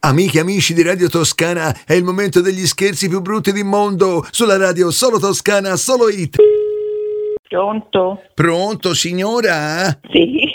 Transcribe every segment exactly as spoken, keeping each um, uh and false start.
Amiche e amici di Radio Toscana, è il momento degli scherzi più brutti del mondo. Sulla radio Solo Toscana, Solo Hit. Pronto? Pronto, signora? Sì.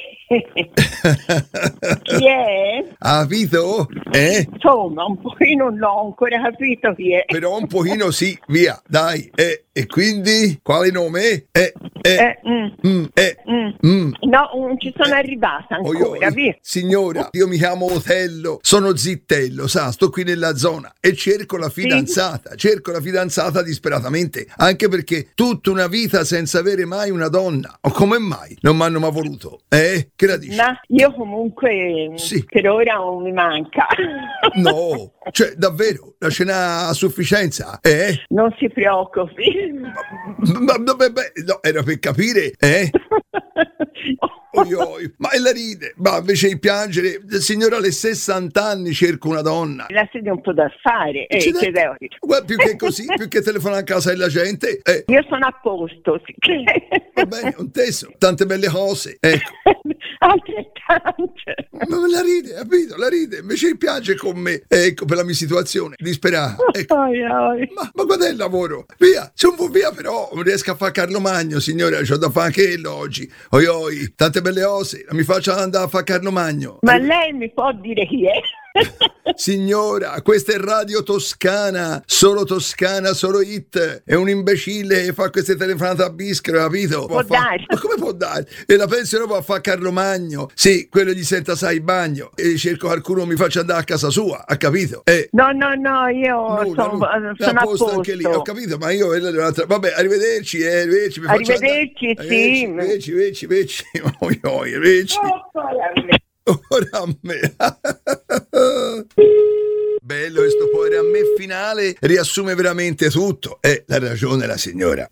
Chi è? Ha capito? Eh? Insomma, un pochino non l'ho ancora capito chi è. Però un pochino sì, via, dai. Eh, e quindi? Quale nome? Eh, eh, Eh, mm, mm, eh, mm. mm. No, non ci sono arrivata Oi, ancora, oi. via. Signora, io mi chiamo Otello, sono Zittello, sa, sto qui nella zona e cerco la fidanzata, cerco la fidanzata disperatamente, anche perché tutta una vita senza avere mai una donna, o come mai non mi hanno mai voluto, eh? Che la dici? Ma io comunque Sì. per ora non mi manca. No, cioè davvero, la cena a sufficienza, eh? Non si preoccupi. Ma, ma, beh, beh, no, era per capire, eh? Oi, oi. Ma e la ride, ma invece di piangere, signora, alle sessanta anni cerco una donna. La sede un po' da fare. Eh, Accidenti. che devo dire? Guarda, più che così, più che telefonare a casa della gente, eh, Io sono a posto, sì. va bene, un teso, tante belle cose, ecco. Altrettante. Ma la ride, capito? La ride, invece di piange con me, ecco, per la mia situazione, disperata, ecco. Ai, ai. Ma, ma guarda il lavoro, via, se non vuoi via però, non riesco a fare Carlo Magno, signora, c'ho da fare anche quello oggi. Oi, oi, tante belle cose, mi faccio andare a fare Carlo Magno. Ma Eh, lei mi può dire chi è? Signora, questa è Radio Toscana, Solo Toscana, Solo Hit. È un imbecille che fa queste telefonate a bischero, capito? Può fa- dare. Ma come può dare? E la pensione può fare Carlo Magno. Sì, quello gli senta sai bagno e cerco qualcuno mi faccia andare a casa sua, ha capito? Eh, No, no, no, io nulla, sono, nulla. sono a a posto posto. anche lì, ho capito, ma io vabbè, arrivederci, eh, arrivederci, mi faccio Arrivederci, andare. sì. Arrivederci, arrivederci, arrivederci, oi, oi, arrivederci. Ora a me. Bello questo poi a me finale riassume veramente tutto. E la ragione la signora.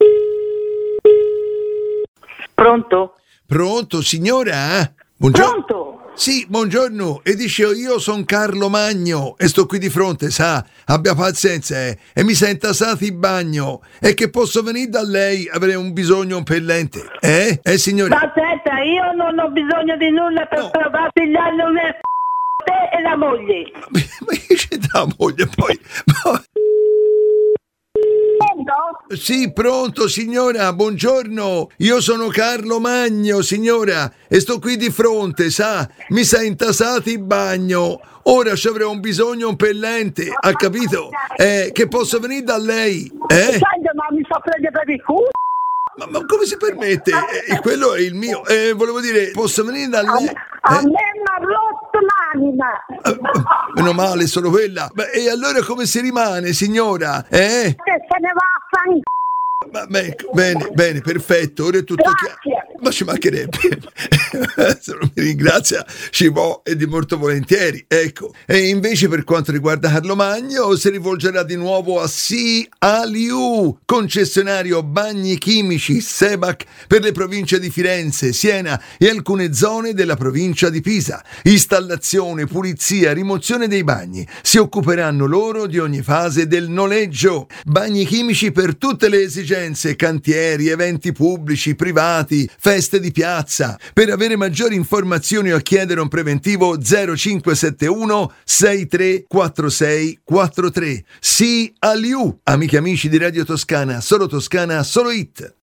Pronto? Pronto, signora? Buongiorno. Pronto? Sì, buongiorno. E dicevo, io sono Carlo Magno e sto qui di fronte, sa? Abbia pazienza, eh. E mi senta sati in bagno. E che posso venire da lei, avrei un bisogno impellente. Eh? Eh, signora? Ma aspetta, io non ho bisogno di nulla per No. trovare figliarlo una te e la moglie. Ma ma che c'è da moglie poi? Ma- Pronto? Sì, pronto signora, buongiorno. Io sono Carlo Magno, signora, e sto qui di fronte, sa? Mi sa intasati in bagno. Ora ci avrei un bisogno impellente, ha capito? Eh, che posso venire da lei? Eh? Senti, ma mi fa prendere per il culo? Ma, ma come si permette? Eh, quello è il mio. Eh, volevo dire, posso venire da A, lei? a Eh? me mi ha rotto l'anima. Eh, Meno male, solo quella. Beh, e allora come si rimane, signora? Eh? Che se ne va a fan... Ma, ma ecco, bene, bene, perfetto, ora è tutto chiaro. Grazie. Ma ci mancherebbe. Se non mi ringrazia, ci può e di molto volentieri. Ecco. E invece per quanto riguarda Carlo Magno, si rivolgerà di nuovo a Sialiu, concessionario bagni chimici Sebac per le province di Firenze, Siena e alcune zone della provincia di Pisa. Installazione, pulizia, rimozione dei bagni. Si occuperanno loro di ogni fase del noleggio. Bagni chimici per tutte le esigenze, cantieri, eventi pubblici, privati, feste di piazza. Per avere maggiori informazioni o chiedere un preventivo zero cinque sette uno sei tre quattro sei quattro tre. Sì, Aliu, amiche e amici di Radio Toscana, Solo Toscana, Solo Hit.